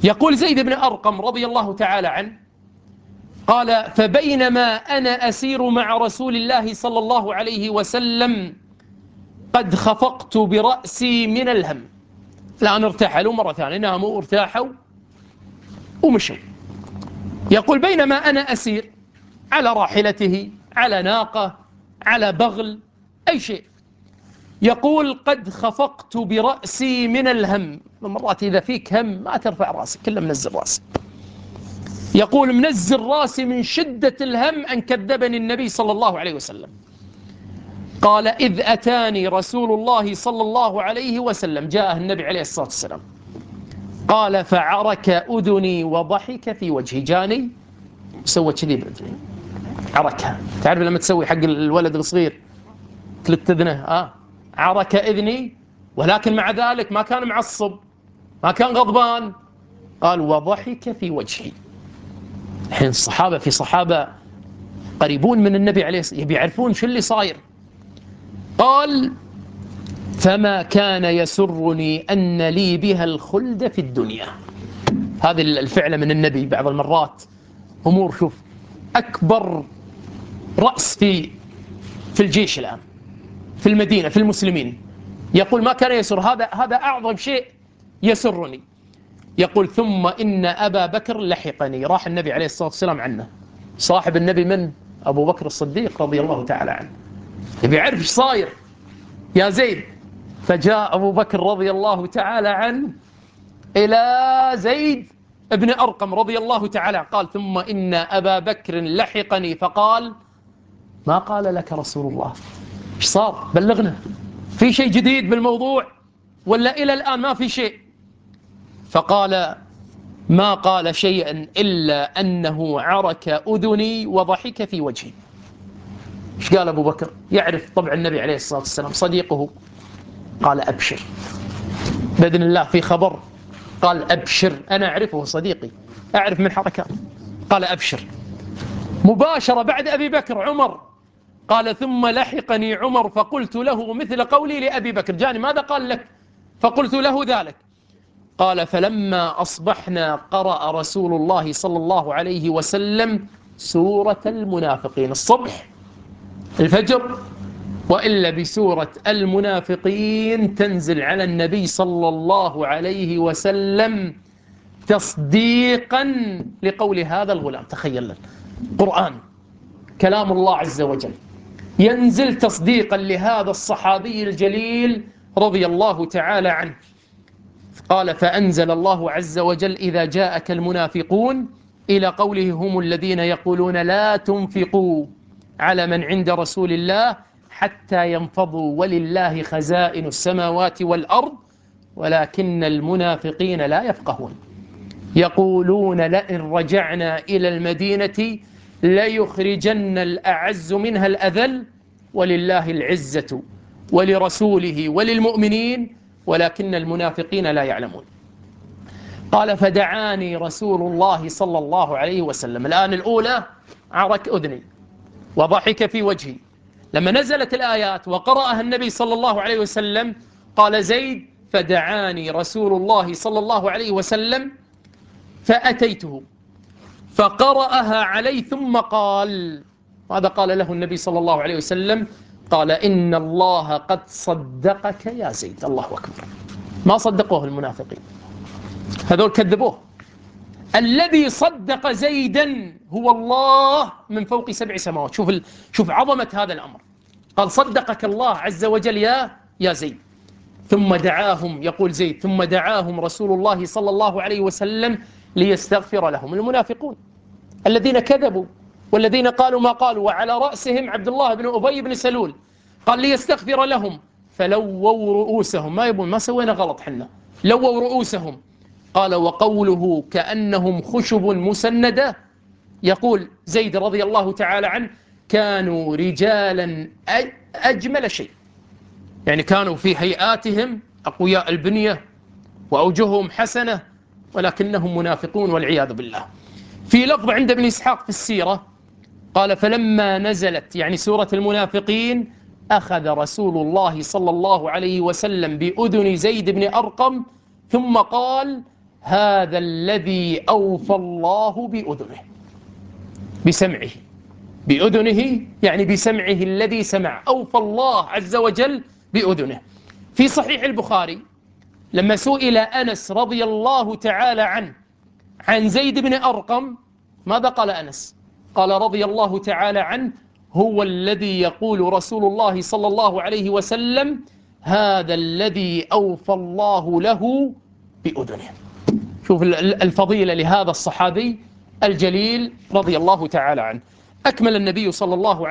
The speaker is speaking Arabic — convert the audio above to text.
يقول زيد بن أرقم رضي الله تعالى عنه قال: فبينما أنا أسير مع رسول الله صلى الله عليه وسلم قد خفقت برأسي من الهم. الآن ارتحلوا مرة ثانية، ناموا وارتاحوا ومشوا. يقول: بينما أنا أسير على راحلته، على ناقة، على بغل، أي شيء، يقول: قد خفقت برأسي من الهم. مرات إذا فيك هم ما ترفع راسك، كله منزل راسك. يقول: منزل راسي من شدة الهم أن كذبني النبي صلى الله عليه وسلم. قال: إذ أتاني رسول الله صلى الله عليه وسلم، جاءه النبي عليه الصلاة والسلام، قال: فعرك أذني وضحك في وجهي. جاني سوى كذي بأذني، عركها. تعرف لما تسوي حق الولد الصغير تلت أذنه، عرك إذني، ولكن مع ذلك ما كان معصب، ما كان غضبان. قال: وضحك في وجهي. الحين الصحابة، في صحابة قريبون من النبي عليه الصلاة والسلام يعرفون شو اللي صاير. قال: فما كان يسرني أن لي بها الخلد في الدنيا. هذه الفعلة من النبي بعض المرات أمور، شوف، أكبر رأس في الجيش الآن في المدينة في المسلمين، يقول: ما كان يسر، هذا أعظم شيء يسرني. يقول: ثم إن أبا بكر لحقني. راح النبي عليه الصلاة والسلام عنه، صاحب النبي من؟ أبو بكر الصديق رضي الله تعالى عنه، يبي يعرف ايش صاير يا زيد. فجاء أبو بكر رضي الله تعالى عنه إلى زيد بن أرقم رضي الله تعالى، قال: ثم إن أبا بكر لحقني فقال: ما قال لك رسول الله؟ ايش صار؟ بلغنا، في شيء جديد بالموضوع ولا إلى الآن ما في شيء؟ فقال: ما قال شيئا إلا أنه عرك أذني وضحك في وجهي. ايش قال أبو بكر؟ يعرف طبع النبي عليه الصلاة والسلام، صديقه. قال: أبشر، بإذن الله في خبر. قال: أبشر، أنا أعرفه صديقي، أعرف من حركاته. قال: أبشر. مباشرة بعد أبي بكر عمر. قال: ثم لحقني عمر فقلت له مثل قولي لأبي بكر. جاني ماذا قال لك؟ فقلت له ذلك. قال: فلما أصبحنا قرأ رسول الله صلى الله عليه وسلم سورة المنافقين الصبح الفجر، وإلا بسورة المنافقين تنزل على النبي صلى الله عليه وسلم تصديقا لقول هذا الغلام. تخيل لك، قرآن كلام الله عز وجل ينزل تصديقا لهذا الصحابي الجليل رضي الله تعالى عنه. قال: فأنزل الله عز وجل: إذا جاءك المنافقون، إلى قوله: هم الذين يقولون لا تنفقوا على من عند رسول الله حتى ينفضوا ولله خزائن السماوات والأرض ولكن المنافقين لا يفقهون. يقولون: لئن رجعنا إلى المدينة ليخرجن الأعز منها الأذل ولله العزة ولرسوله وللمؤمنين ولكن المنافقين لا يعلمون. قال: فدعاني رسول الله صلى الله عليه وسلم. الآن الأولى عرك أذني وضحك في وجهي. لما نزلت الآيات وقرأها النبي صلى الله عليه وسلم قال زيد: فدعاني رسول الله صلى الله عليه وسلم فأتيته فقرأها علي ثم قال. ماذا قال له النبي صلى الله عليه وسلم؟ قال: إن الله قد صدقك يا زيد. الله أكبر. ما صدقوه المنافقين، هذول كذبوه. الذي صدق زيدا هو الله من فوق 7 سماوات. شوف عظمة هذا الأمر. قال: صدقك الله عز وجل يا زيد. ثم دعاهم، يقول زيد: ثم دعاهم رسول الله صلى الله عليه وسلم ليستغفر لهم، المنافقون الذين كذبوا والذين قالوا ما قالوا، وعلى رأسهم عبد الله بن أبي بن سلول. قال: ليستغفر لهم فلووا رؤوسهم، ما يبون، ما سوينا غلط حنا، لووا رؤوسهم. قال: وقوله كأنهم خشب مسندة. يقول زيد رضي الله تعالى عنه: كانوا رجالا أجمل شيء، يعني كانوا في هيئاتهم أقوياء البنية وأوجههم حسنة، ولكنهم منافقون والعياذ بالله. في لفظ عند ابن إسحاق في السيرة قال: فلما نزلت يعني سورة المنافقين أخذ رسول الله صلى الله عليه وسلم بأذن زيد بن أرقم ثم قال: هذا الذي أوفى الله بأذنه، بسمعه، بأذنه يعني بسمعه الذي سمع، أوفى الله عز وجل بأذنه. في صحيح البخاري لما سئل أنس رضي الله تعالى عنه عن زيد بن أرقم، ماذا قال أنس؟ قال رضي الله تعالى عنه: هو الذي يقول رسول الله صلى الله عليه وسلم: هذا الذي أوفى الله له بأذنه. شوف الفضيلة لهذا الصحابي الجليل رضي الله تعالى عنه. أكمل النبي صلى الله